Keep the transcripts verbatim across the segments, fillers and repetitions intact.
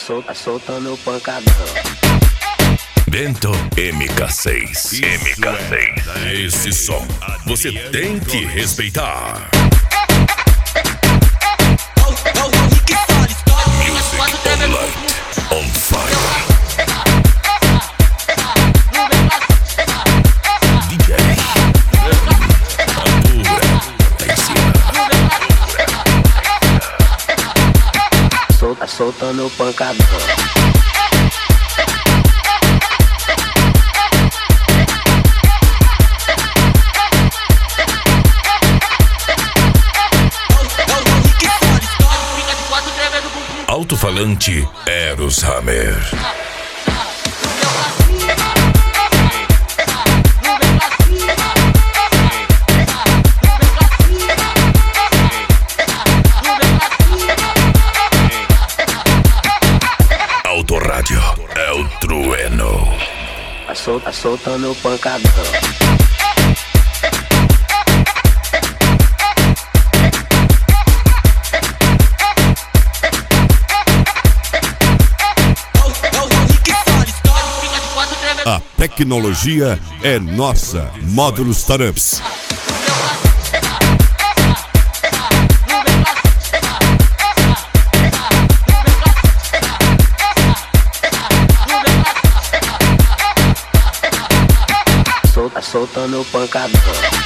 solta, soltando o pancadão. Bento M K seis. M K seis. Esse som você tem que respeitar. Music on light, on fire. D J Solta, soltando o pancadão. Alto-falante Eros Hammer. Autorádio é o trueno. Solta, soltando o pancadão. A tecnologia é nossa. Módulos Startups. Solta, soltando o pancadão.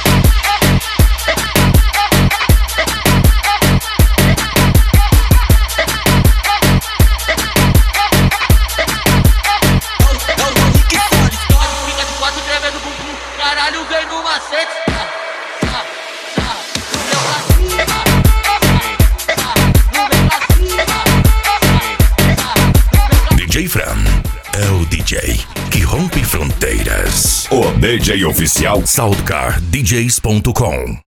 Caralho, vem no macete. D J Fran é o D J que rompe fronteiras. O D J oficial Soundcar D Js ponto com.